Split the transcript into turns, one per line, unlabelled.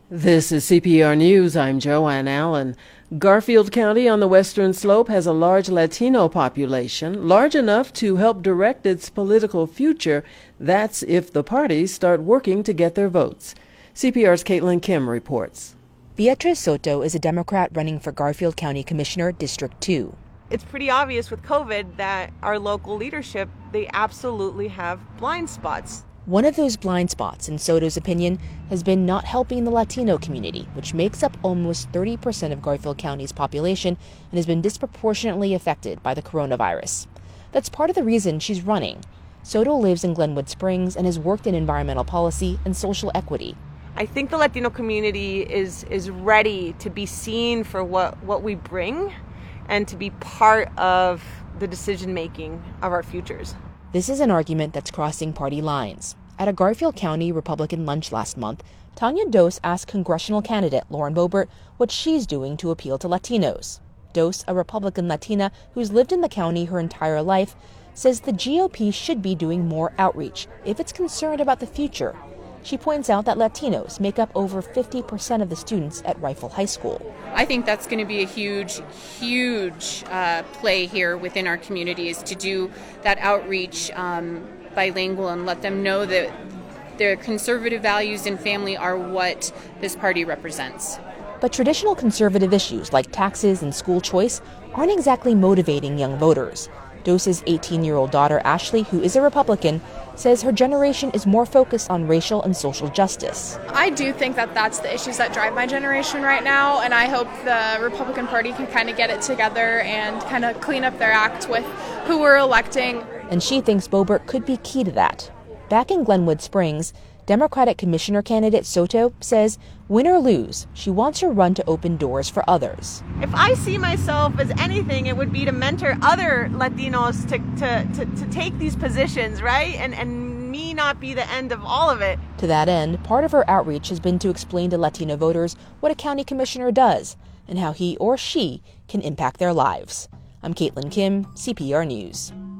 This is CPR News. I'm Joanne Allen. Garfield County on the Western Slope has a large Latino population, large enough to help direct its political future. That's if the parties start working to get their votes. CPR's Caitlin Kim reports.
Beatriz Soto is a Democrat running for Garfield County Commissioner, District 2.
It's pretty obvious with COVID that our local leadership, they absolutely have blind spots.
One of those blind spots, in Soto's opinion, has been not helping the Latino community, which makes up almost 30% of Garfield County's population and has been disproportionately affected by the coronavirus. That's part of the reason she's running. Soto lives in Glenwood Springs and has worked in environmental policy and social equity.
I think the Latino community is ready to be seen for what we bring and to be part of the decision-making of our futures.
This is an argument that's crossing party lines. At a Garfield County Republican lunch last month, Tanya Dos asked congressional candidate Lauren Boebert what she's doing to appeal to Latinos. Dos, a Republican Latina who's lived in the county her entire life, says the GOP should be doing more outreach if it's concerned about the future. She points out that Latinos make up over 50% of the students at Rifle High School.
I think that's going to be a huge play here within our communities to do that outreach bilingual and let them know that their conservative values and family are what this party represents.
But traditional conservative issues like taxes and school choice aren't exactly motivating young voters. Dos's 18-year-old daughter, Ashley, who is a Republican, says her generation is more focused on racial and social justice.
I do think that that's the issues that drive my generation right now, and I hope the Republican Party can kind of get it together and kind of clean up their act with who we're electing.
And she thinks Boebert could be key to that. Back in Glenwood Springs, Democratic Commissioner candidate Soto says, win or lose, she wants her run to open doors for others.
If I see myself as anything, it would be to mentor other Latinos to take these positions, right? And me not be the end of all of it.
To that end, part of her outreach has been to explain to Latino voters what a county commissioner does and how he or she can impact their lives. I'm Caitlin Kim, CPR News.